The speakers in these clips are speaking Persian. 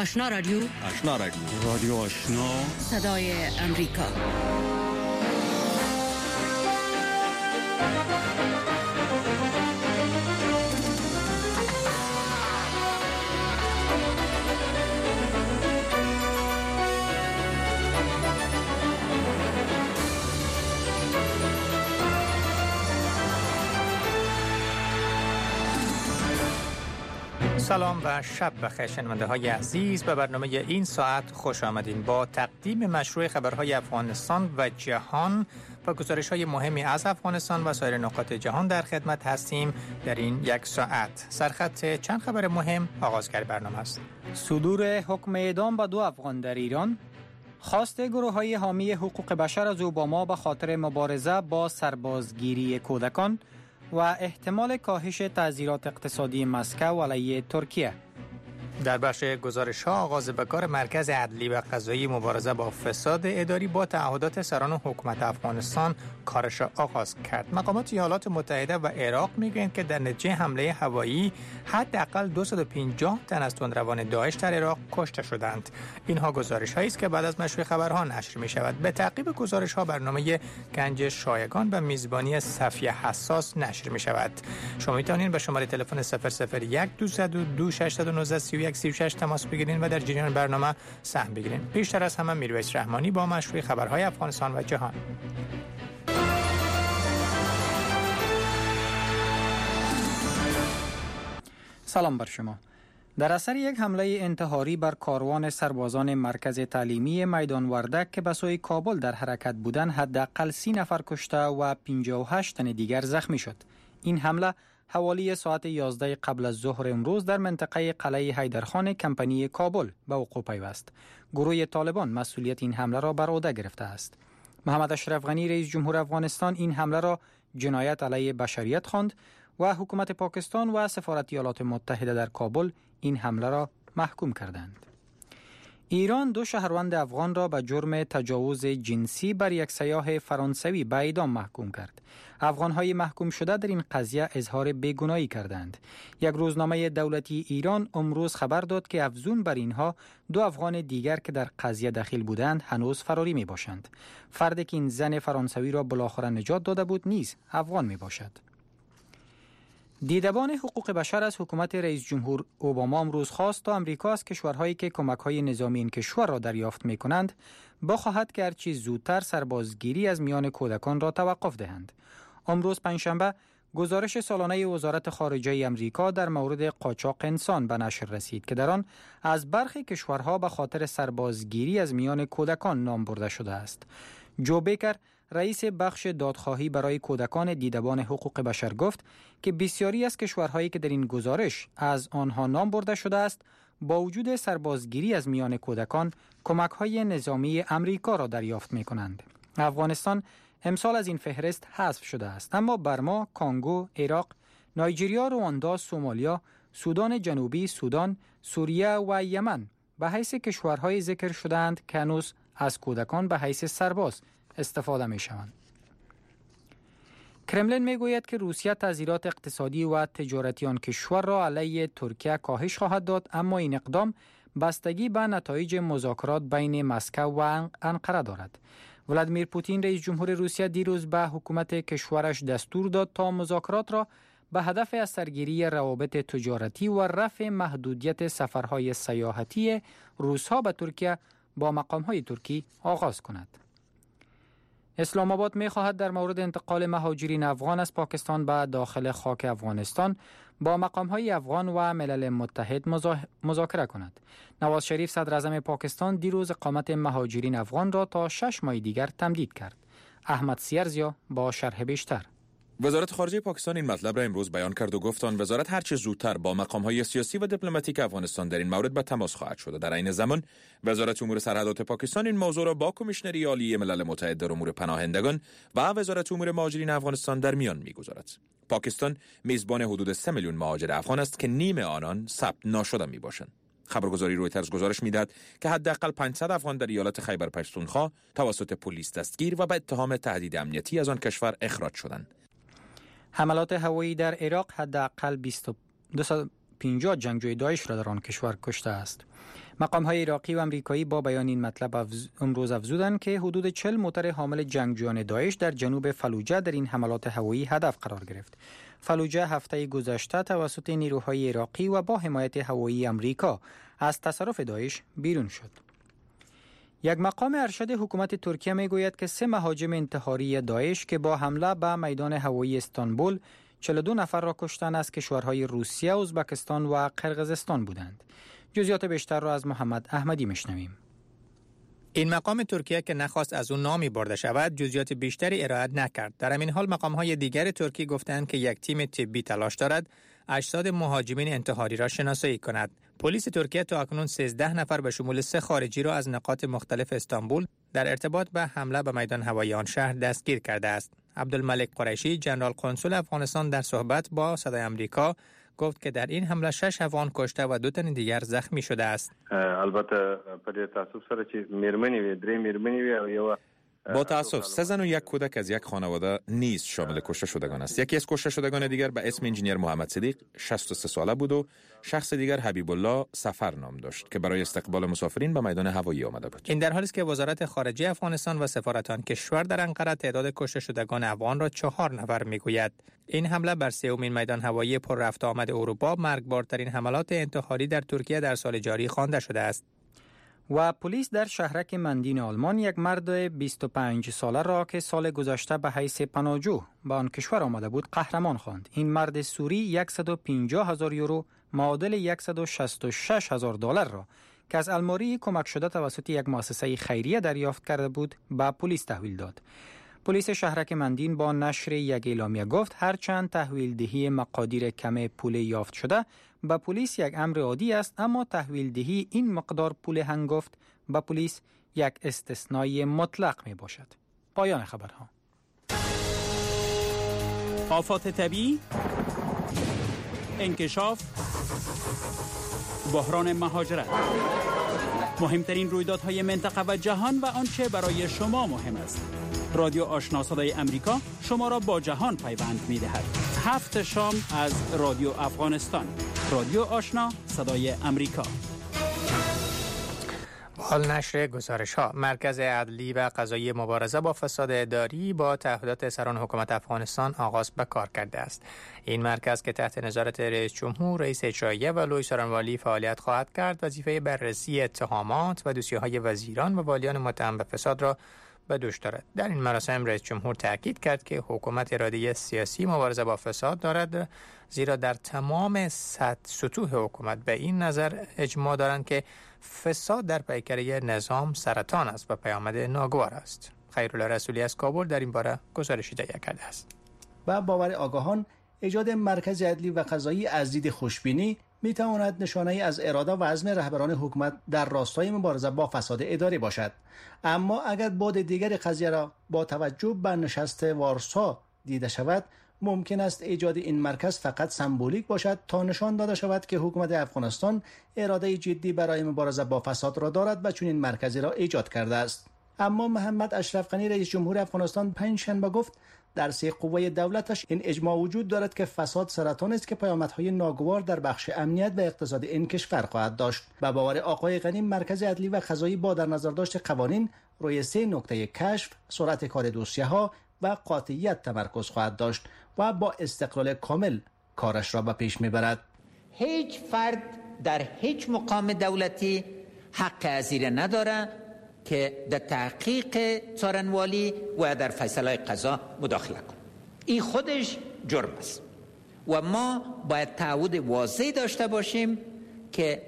آشنا رادیو، رادیو آشنا، صدای امریکا. سلام و شب بخیر شنونده های عزیز، به برنامه این ساعت خوش آمدین. با تقدیم مشروع خبرهای افغانستان و جهان و گزارش های مهمی از افغانستان و سایر نقاط جهان در خدمت هستیم. در این یک ساعت سرخط چند خبر مهم آغازگر برنامه است. صدور حکم اعدام به 2 افغان در ایران، خواست گروه های حامی حقوق بشر از اوباما به خاطر مبارزه با سربازگیری کودکان و احتمال کاهش تعزیرات اقتصادی مسکو علیه ترکیه. در بخش گزارش ها آغاز به کار مرکز عدلی و قضایی مبارزه با فساد اداری با تعهدات سران حکومت افغانستان کارش را آغاز کرد. مقامات ایالات متحده و عراق میگویند که در نتیجه حمله هوایی حداقل 250 تن از تندروان داعش در عراق کشته شدند. اینها گزارش هایی است که بعد از مشروع خبرها نشر می شود. به تعقیب گزارش ها برنامه گنج شایگان به میزبانی صفیه حساس نشر می شود. شما می توانید به شماره تلفن 001 202 619 3136 تماس بگیرید و در جریان برنامه سهم بگیرید. پیشتر از همه میرویس رحمانی با مشروع خبرهای افغانستان و جهان. سلام بر شما. در اثر یک حمله انتحاری بر کاروان سربازان مرکز تعلیمی میدان وردک که به سوی کابل در حرکت بودند، حداقل 30 نفر کشته و 58 تن دیگر زخمی شد. این حمله حوالی ساعت 11 قبل از ظهر امروز در منطقه قلعه حیدرخان کمپانی کابل به وقوع پیوست. گروه طالبان مسئولیت این حمله را بر عهده گرفته است. محمد اشرف غنی رئیس جمهور افغانستان این حمله را جنایت علیه بشریت خواند و حکومت پاکستان و سفارت ایالات متحده در کابل این حمله را محکوم کردند. ایران 2 شهروند افغان را به جرم تجاوز جنسی بر یک سیاح فرانسوی به اعدام محکوم کرد. افغان‌های محکوم شده در این قضیه اظهار بیگناهی کردند. یک روزنامه دولتی ایران امروز خبر داد که افزون بر اینها 2 افغان دیگر که در قضیه دخیل بودند هنوز فراری می باشند. فردی که این زن فرانسوی را بالاخره نجات داده بود نیز افغان می باشد. دیدبان حقوق بشر از حکومت رئیس جمهور اوباما امروز خواست تا امریکا از کشورهایی که کمک‌های نظامی این کشور را دریافت می‌کنند بخواهد که هرچی زودتر سربازگیری از میان کودکان را توقف دهند. امروز پنجشنبه گزارش سالانه وزارت خارجه امریکا در مورد قاچاق انسان به نشر رسید که در آن از برخی کشورها به خاطر سربازگیری از میان کودکان نام برده شده است. جو بیکر رئیس بخش دادخواهی برای کودکان دیدبان حقوق بشر گفت که بسیاری از کشورهایی که در این گزارش از آنها نام برده شده است با وجود سربازگیری از میان کودکان کمک‌های نظامی امریکا را دریافت می‌کنند. افغانستان امسال از این فهرست حذف شده است، اما برما، کانگو، عراق، نایجریا، رواندا، سومالیا، سودان جنوبی، سودان، سوریه و یمن به حیث کشورهای ذکر شده‌اند که هنوز از کودکان به حیث سرباز استفاده می شوند. کرملین می گوید که روسیه تعزیرات اقتصادی و تجارتی آن کشور را علیه ترکیه کاهش خواهد داد، اما این اقدام بستگی به نتایج مذاکرات بین مسکو و انقره دارد. ولادیمیر پوتین رئیس جمهور روسیه دیروز به حکومت کشورش دستور داد تا مذاکرات را به هدف از سرگیری روابط تجارتی و رفع محدودیت سفرهای سیاحتی روس‌ها به ترکیه با مقام‌های ترکی آغاز کند. اسلام آباد می‌خواهد در مورد انتقال مهاجرین افغان از پاکستان به داخل خاک افغانستان با مقام‌های افغان و ملل متحد مذاکره کند. نواز شریف صدر اعظم پاکستان دیروز اقامت مهاجرین افغان را تا 6 ماه دیگر تمدید کرد. احمد سیرزیا با شرح بیشتر. وزارت خارجه پاکستان این مطلب را امروز بیان کرد و گفت آن وزارت هرچه زودتر با مقام‌های سیاسی و دیپلماتیک افغانستان در این مورد به تماس خواهد شد. در این زمان وزارت امور سرحدات پاکستان این موضوع را با کمیشنری عالی ملل متحد در امور پناهندگان و وزارت امور مهاجرین افغانستان در میان می‌گذارد. پاکستان میزبان حدود 3 میلیون مهاجر افغان است که نیم آنان ثبت ناشده میباشند. خبرگزاری رویترز گزارش میدهد که حداقل 500 افغان در ایالت خیبر پختونخوا توسط پلیس دستگیر و به اتهام تهدید امنیتی از آن کشور اخراج شدند. حملات هوایی در عراق حداقل 250 جنگجوی داعش را در آن کشور کشته است. مقام‌های عراقی و آمریکایی با بیان این مطلب امروز افزودند که حدود 40 موتر حامل جنگجویان داعش در جنوب فلوجه در این حملات هوایی هدف قرار گرفت. فلوجه هفته گذشته توسط نیروهای عراقی و با حمایت هوایی آمریکا از تصرف داعش بیرون شد. یک مقام ارشد حکومت ترکیه میگوید که 3 مهاجم انتحاری داعش که با حمله به میدان هوایی استانبول 42 نفر را کشتند از کشورهای روسیه، ازبکستان و قرقیزستان بودند. جزئیات بیشتر را از محمد احمدی میشنویم. این مقام ترکیه که نخواست از او نامی برده شود، جزئیات بیشتری ارائه نکرد. در همین حال مقام‌های دیگر ترکی گفتند که یک تیم طبی تلاش دارد اجساد مهاجمین انتحاری را شناسایی کند. پلیس ترکیه تا اکنون 13 نفر به شمول 3 خارجی را از نقاط مختلف استانبول در ارتباط به حمله به میدان هوایی آن شهر دستگیر کرده است. عبدالملک قریشی، ژنرال کنسول افغانستان، در صحبت با صدای آمریکا گفت که در این حمله 6 افغان کشته و 2 تن دیگر زخمی شده است. البته په دې تاسو سره چې میرمنې وي، 3 میرمنې وي او یو با تاسف 3 زن و 1 کودک از یک خانواده نیز شامل کشته شدگان است. یکی از کشته شدگان دیگر به اسم انجینیر محمد صدیق 63 ساله بود و شخص دیگر حبیب الله سفر نام داشت که برای استقبال مسافرین به میدان هوایی آمده بود. این در حالی است که وزارت خارجه افغانستان و سفارت آن کشور در انقره تعداد کشته شدگان افغان را 4 نفر میگوید. این حمله بر 3مین میدان هوایی پر رفت آمد اروپا مرگبارترین حملات انتحاری در ترکیه در سال جاری خوانده شده است. و پلیس در شهرک مندین آلمان یک مرد 25 ساله را که سال گذشته به حیث پناهجو به آن کشور آمده بود قهرمان خواند. این مرد سوری 150,000 یورو معادل $166,000 را که از الماری کمک شده توسط یک مؤسسه خیریه دریافت کرده بود به پلیس تحویل داد. پلیس شهرک مندین با نشر یک اعلامیه گفت هرچند تحویل دهی مقادیر کم پول یافت شده به پلیس یک امر عادی است، اما تحویل دهی این مقدار پول هنگفت به پلیس یک استثنای مطلق می باشد. پایان خبرها. آفات طبیعی، انکشاف، بحران مهاجرت، مهمترین رویدادهای منطقه و جهان و آنچه برای شما مهم است. رادیو آشنا صدای امریکا شما را با جهان پیوند می دهد. 7 شام از رادیو افغانستان. رادیو آشنا صدای امریکا. حال نشر گزارش ها. مرکز عدلی و قضایی مبارزه با فساد اداری با تعهدات سران حکومت افغانستان آغاز به کار کرده است. این مرکز که تحت نظارت رئیس جمهور، رئیس اجراییه و لوی سارنوالی فعالیت خواهد کرد، وظیفه بررسی اتهامات و دوسیه‌های وزیران و والیان متهم به فساد را به دوش دارد. در این مراسم رئیس جمهور تاکید کرد که حکومت اراده سیاسی مبارزه با فساد دارد، زیرا در تمام سطوح حکومت به این نظر اجماع دارند که فساد در پیکره نظام سرطان است و پیامد ناگوار است. خیرالله رسولی از کابل در این باره گزارشی تهیه کرده است. و باور آگاهان ایجاد مرکز عدلی و قضایی از دید خوشبینی می تواند نشانه از اراده و عزم رهبران حکومت در راستای مبارزه با فساد اداری باشد. اما اگر بعد دیگر قضیه را با توجه به نشست وارسا دیده شود، ممکن است ایجاد این مرکز فقط سمبولیک باشد تا نشان داده شود که حکومت افغانستان اراده جدی برای مبارزه با فساد را دارد و چنین مرکزی را ایجاد کرده است. اما محمد اشرف غنی رئیس جمهور افغانستان پنجشنبه گفت در 3 قوه دولتش این اجماع وجود دارد که فساد سرطان است که پیامدهای ناگوار در بخش امنیت و اقتصاد این کشور خواهد داشت. به باور آقای غنی مرکز عدلی و قضایی با در نظر داشت قوانین روی 3 نکته کشف، سرعت کار دوسیه‌ها و قاطعیت تمرکز خواهد داشت و با استقلال کامل کارش را به پیش میبرد. هیچ فرد در هیچ مقام دولتی حق ازیره نداره که در تحقیق سارنوالی و در فیصله قضا مداخله کنه. این خودش جرم است و ما باید تعهد واضح داشته باشیم که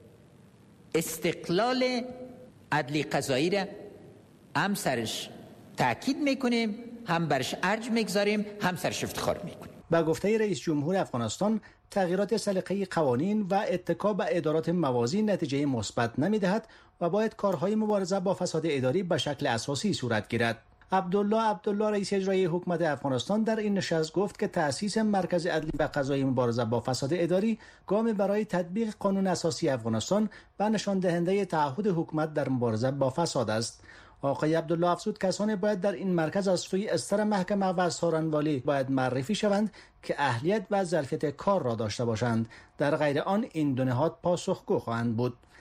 استقلال عدلی قضایی را هم سرش تاکید میکنیم، هم برش ارج میگذاریم، هم سرش افتخار میکنیم. با گفته رئیس جمهور افغانستان، تغییرات سلیقه قوانین و اتکا به ادارات موازی نتیجه مثبت نمیدهد و باید کارهای مبارزه با فساد اداری به شکل اساسی صورت گیرد. عبدالله رئیس اجرایی حکومت افغانستان در این نشست گفت که تأسیس مرکز عدلی و قضایی مبارزه با فساد اداری گام برای تطبیق قانون اساسی افغانستان و نشان دهنده تعهد حکومت در مبارزه با فساد است. آقای عبدالله افزود کسانی باید در این مرکز از سوی استر محکمه و سارنوالی باید معرفی شوند که اهلیت و ظرفیت کار را داشته باشند. در غیر آن این دو نهاد پاسخگو خواهند بود.